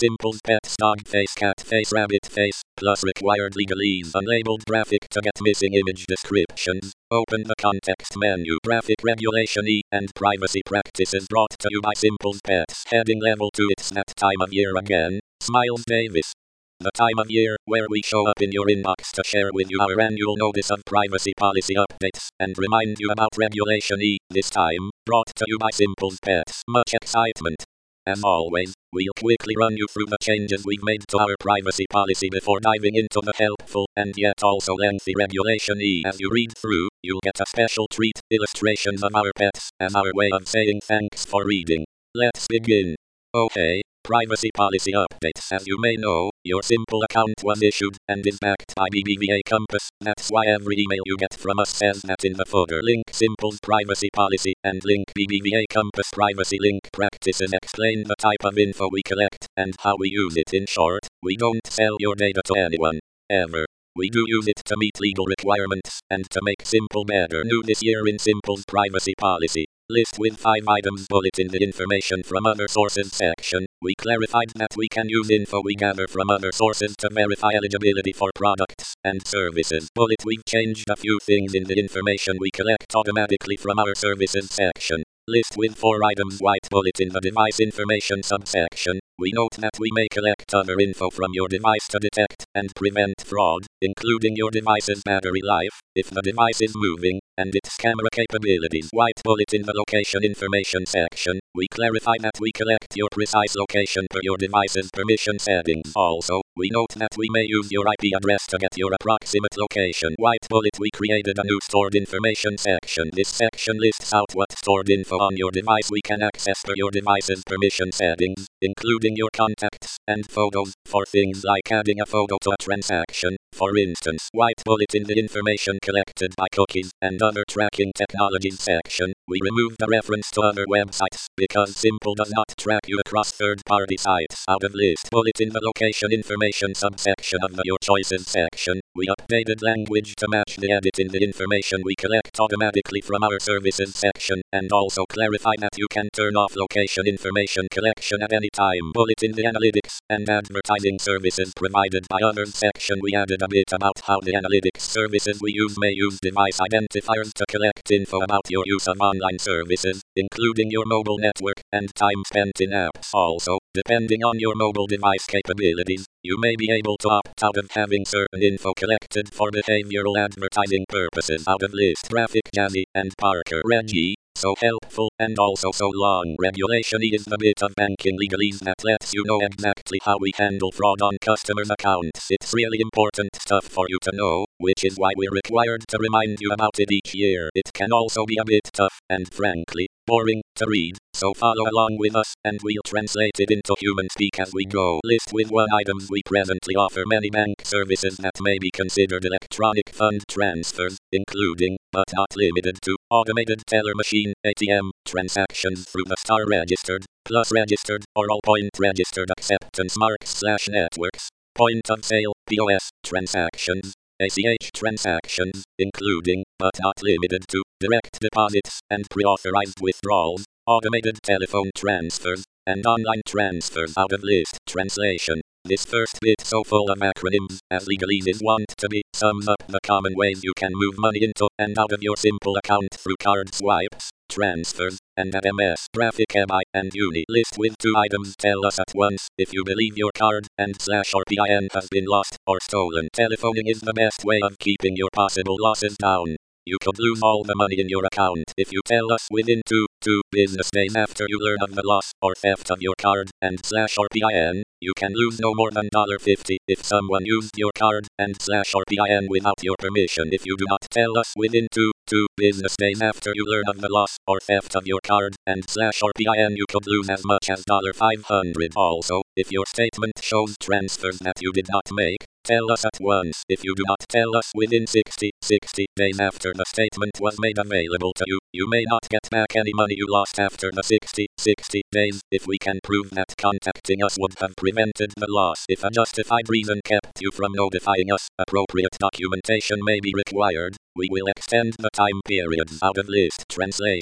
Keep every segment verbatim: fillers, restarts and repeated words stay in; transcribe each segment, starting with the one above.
Simple's pets dog face, cat face, rabbit face, plus required legalese unlabeled graphic to get missing image descriptions. Open the context menu. Graphic regulation E and privacy practices brought to you by Simple's Pets. Heading level two. It's that time of year again. Smiles Davis. The time of year where we show up in your inbox to share with you our annual notice of privacy policy updates and remind you about Regulation E, this time, brought to you by Simple's Pets. Much excitement. As always, we'll quickly run you through the changes we've made to our privacy policy before diving into the helpful and yet also lengthy Regulation E. As you read through, you'll get a special treat, illustrations of our pets, as our way of saying thanks for reading. Let's begin. Okay. Privacy policy updates. As you may know, your Simple account was issued and is backed by B B V A Compass. That's why every email you get from us says that in the footer. Link Simple's privacy policy and link B B V A Compass privacy link practices explain the type of info we collect and how we use it. In short, we don't sell your data to anyone, ever. We do use it to meet legal requirements and to make Simple better. New this year in Simple's privacy policy. List with five items bullet in the information from other sources section. We clarified that we can use info we gather from other sources to verify eligibility for products and services. Bullet we've changed a few things in the information we collect automatically from our services section. List with four items white bullet in the device information subsection. We note that we may collect other info from your device to detect and prevent fraud, including your device's battery life, if the device is moving, and its camera capabilities. White bullet in the location information section. We clarify that we collect your precise location per your device's permission settings. Also, we note that we may use your I P address to get your approximate location. White bullet we created a new stored information section. This section lists out what stored info on your device we can access per your device's permission settings, including your contacts and photos, for things like adding a photo to a transaction, for instance. White bullet in the information collected by cookies and other tracking technologies section. We removed a reference to other websites because Simple does not track you across third-party sites out of list. Bullet in the location information subsection of the Your Choices section. We updated language to match the edit in the information we collect automatically from our services section, and also clarify that you can turn off location information collection at any time. Bullet in the analytics and advertising services provided by others section. We added a bit about how the analytics services we use may use device identifiers to collect info about your use of online services, including your mobile network and time spent in apps. Also, depending on your mobile device capabilities, you may be able to opt out of having certain info collected for behavioral advertising purposes. Out of list. Graphic Jazzy and Parker Reggie. So helpful and also so long. Regulation E is the bit of banking legalese that lets you know exactly how we handle fraud on customers' accounts. It's really important stuff for you to know, which is why we're required to remind you about it each year. It can also be a bit tough, and frankly, boring to read, so follow along with us, and we'll translate it into human speak as we go. List with one items we presently offer many bank services that may be considered electronic fund transfers, including, but not limited to, automated teller machine, A T M, transactions through the Star registered, Plus registered, or all point registered acceptance marks slash networks, point of sale, P O S, transactions, A C H transactions, including, but not limited to, direct deposits and pre-authorized withdrawals, automated telephone transfers, and online transfers. Out of list. Translation. This first bit, so full of acronyms, as legalese want to be, sums up the common ways you can move money into and out of your Simple account through card swipes, transfers, and M S. Graphic M I and Uni. List with two items. Tell us at once if you believe your card and slash or P I N has been lost or stolen. Telephoning is the best way of keeping your possible losses down. You could lose all the money in your account if you tell us within two, two business days after you learn of the loss or theft of your card and slash or P I N. You can lose no more than one dollar fifty if someone used your card and slash or P I N without your permission. If you do not tell us within two, two business days after you learn of the loss or theft of your card and slash or P I N, you could lose as much as five hundred dollars. Also, if your statement shows transfers that you did not make, tell us at once. If you do not tell us within sixty, sixty days after the statement was made available to you, you may not get back any money you lost after the sixty, sixty days, if we can prove that contacting us would have prevented the loss. If a justified reason kept you from notifying us, appropriate documentation may be required. We will extend the time periods. Out of list. Translation.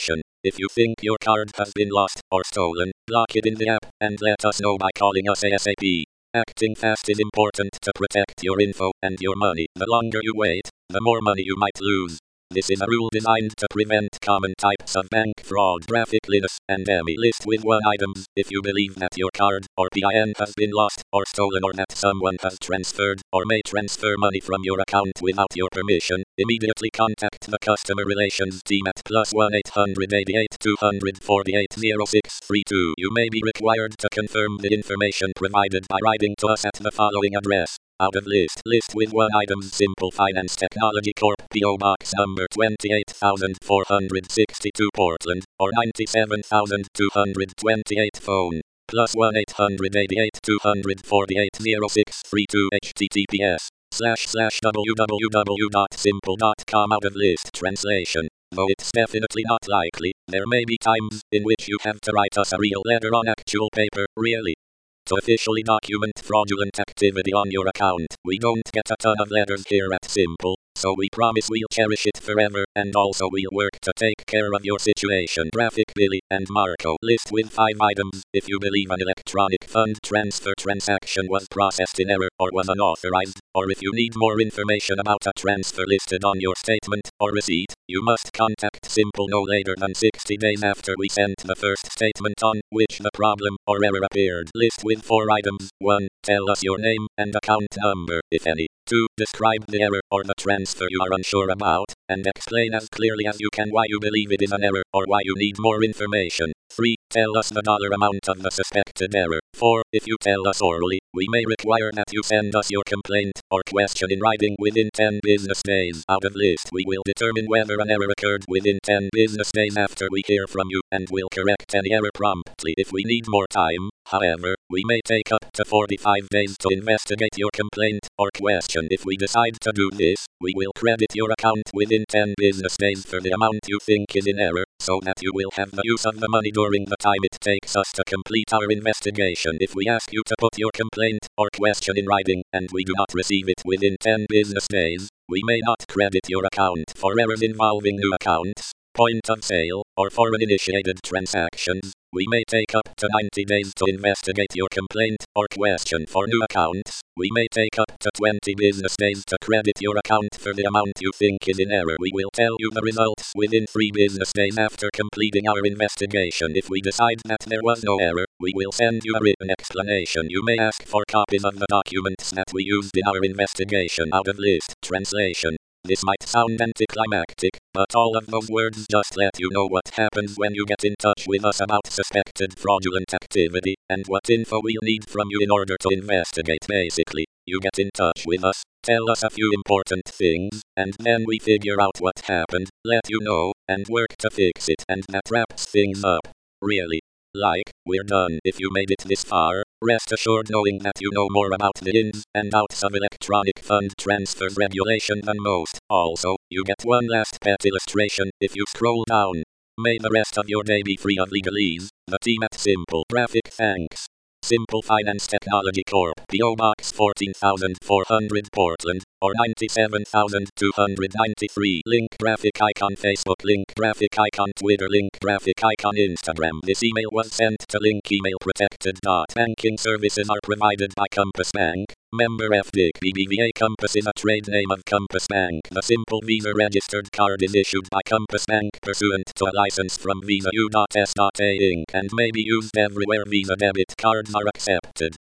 If you think your card has been lost or stolen, lock it in the app and let us know by calling us ASAP. Acting fast is important to protect your info and your money. The longer you wait, the more money you might lose. This is a rule designed to prevent common types of bank fraud. Graphic Linus and Emmy list with one items. If you believe that your card or P I N has been lost or stolen, or that someone has transferred or may transfer money from your account without your permission, immediately contact the customer relations team at plus one eight hundred eighty-eight two forty-eight oh six three two. You may be required to confirm the information provided by writing to us at the following address. Out of list. List with one items. Simple Finance Technology Corp. P O Box number twenty-eight thousand four hundred sixty-two Portland, or ninety-seven thousand two hundred twenty-eight phone. Plus one eight hundred eighty-eight two forty-eight oh six three two. https slash slash www dot simple dot com. Out of list. Translation. Though it's definitely not likely, there may be times in which you have to write us a real letter on actual paper, really. To officially document fraudulent activity on your account. We don't get a ton of letters here at Simple, so we promise we'll cherish it forever, and also we'll work to take care of your situation. Graphic Billy and Marco list with five items. If you believe an electronic fund transfer transaction was processed in error or was unauthorized, or if you need more information about a transfer listed on your statement or receipt, you must contact Simple no later than sixty days after we sent the first statement on which the problem or error appeared. List with four items. one. Tell us your name and account number, if any. two. Describe the error or the transfer you are unsure about, and explain as clearly as you can why you believe it is an error or why you need more information. three. Tell us the dollar amount of the suspected error. four. If you tell us orally, we may require that you send us your complaint or question in writing within ten business days. Out of list. We will determine whether an error occurred within ten business days after we hear from you, and will correct any error promptly. If we need more time, however, we may take up to forty-five days to investigate your complaint or question. If we decide to do this, we will credit your account within ten business days for the amount you think is in error, so that you will have the use of the money during the time it takes us to complete our investigation. If we ask you to put your complaint or question in writing, and we do not receive it within ten business days, we may not credit your account. For errors involving new accounts, point of sale, or foreign-initiated transactions, we may take up to ninety days to investigate your complaint or question. For new accounts, we may take up to twenty business days to credit your account for the amount you think is in error. We will tell you the results within three business days after completing our investigation. If we decide that there was no error, we will send you a written explanation. You may ask for copies of the documents that we used in our investigation. Out of list. Translation. This might sound anticlimactic, but all of those words just let you know what happens when you get in touch with us about suspected fraudulent activity, and what info we'll need from you in order to investigate. Basically, you get in touch with us, tell us a few important things, and then we figure out what happened, let you know, and work to fix it, and that wraps things up. Really. Like, we're done. If you made it this far, rest assured knowing that you know more about the ins and outs of electronic fund transfers regulation than most. Also, you get one last pet illustration if you scroll down. May the rest of your day be free of legalese. The team at Simple. Graphic thanks. Simple Finance Technology Corp. P O Box fourteen thousand four hundred Portland, or ninety-seven thousand two hundred ninety-three. Link graphic icon Facebook. Link graphic icon Twitter. Link graphic icon Instagram. This email was sent to link email protected. Banking services are provided by Compass Bank. Member F D I C. B B V A. Compass is a trade name of Compass Bank. The Simple Visa registered card is issued by Compass Bank pursuant to a license from Visa U S A Incorporated and may be used everywhere Visa debit cards are accepted.